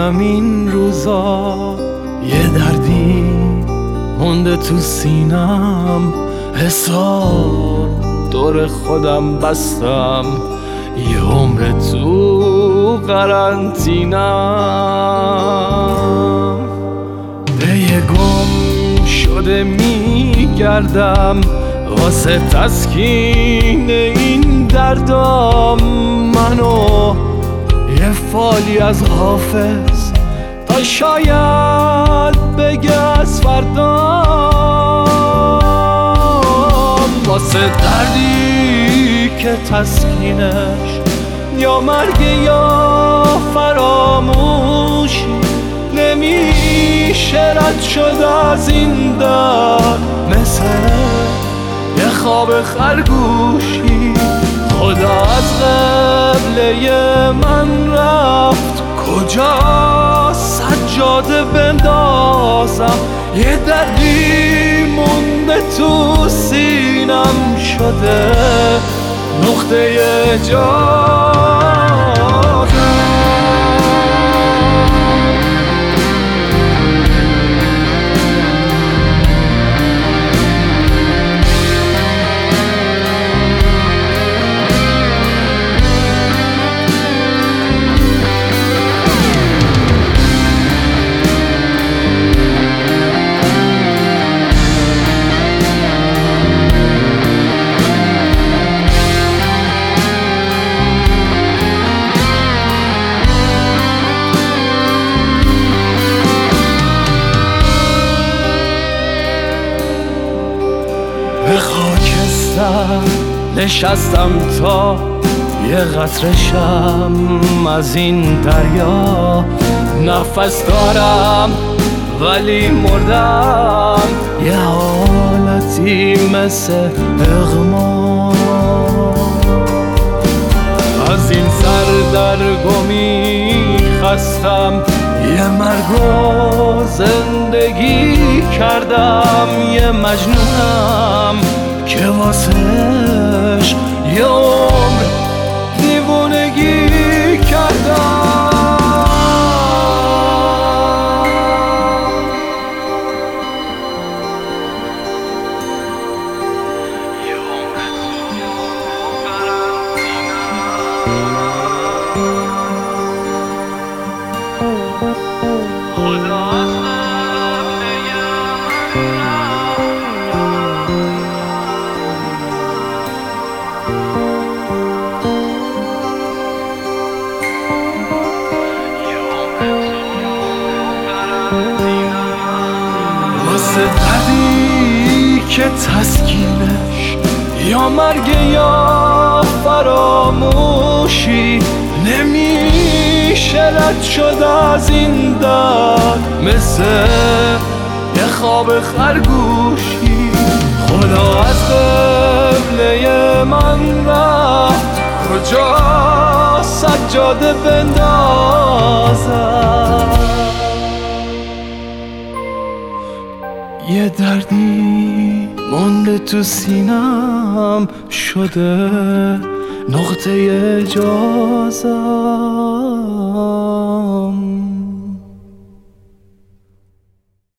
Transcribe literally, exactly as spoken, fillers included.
میکنم این روزا، یه دردی مونده تو سینم، حساب دور خودم بستم، یه عمر تو قرنطینم، به یه گم شده میگردم واسه تسکین این دردام. منو یه فالی از حافظ تا شاید بگه از فردام، واسه دردی که تسکینش یا مرگ یا فراموشی، نمیشه رد شد از این درد، مثل یه خواب خرگوشی. خدا از قبله من رفت، کجا سجاده بندازم، یه دردی مونده تو سینم، شده نقطه جادم. به خاکستر نشستم تا یه قطره شم از این دریا، نفس دارم ولی مردم، یه حالتی مثل اغما، از این سردرگمی خستم، یه مرگ و زندگی کردم، یه مجنونم که واسش یه عمر دیوونگی کردم. واسه دردی که تسکینش یا مرگ یا فراموشی، نمیشه رد شد از این درد، مثل یه خواب خرگوشی. خدا از قبله من رفت، کجا سجاده بندازم، یه دردی مونده تو سینم، شده نقطه جازم.